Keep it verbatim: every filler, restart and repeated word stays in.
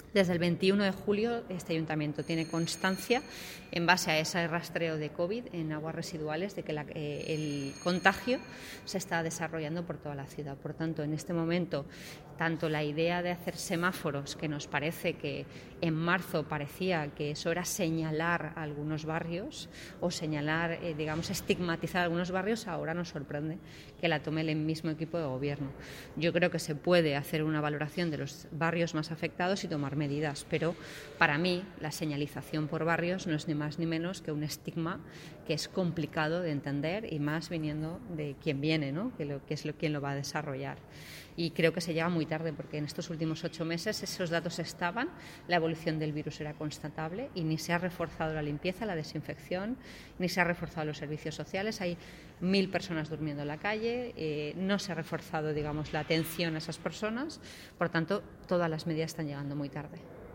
Desde el veintiuno de julio este ayuntamiento tiene constancia, en base a ese rastreo de COVID en aguas residuales, de que la, eh, el contagio se está desarrollando por toda la ciudad. Por tanto, en este momento, tanto la idea de hacer semáforos, que nos parece que en marzo parecía que eso era señalar a algunos barrios o señalar, eh, digamos, estigmatizar a algunos barrios, ahora nos sorprende que la tome el mismo equipo de gobierno. Yo creo que se puede hacer una valoración de los barrios más afectados y tomar medidas, pero para mí la señalización por barrios no es ni más ni menos que un estigma que es complicado de entender, y más viniendo de quien viene, ¿no? que, lo, que es lo, quien lo va a desarrollar. Y creo que se llega muy tarde, porque en estos últimos ocho meses esos datos estaban, la evolución del virus era constatable y ni se ha reforzado la limpieza, la desinfección, ni se ha reforzado los servicios sociales. Hay mil personas durmiendo en la calle, eh, no se ha reforzado, digamos, la atención a esas personas. Por tanto, todas las medidas están llegando muy tarde.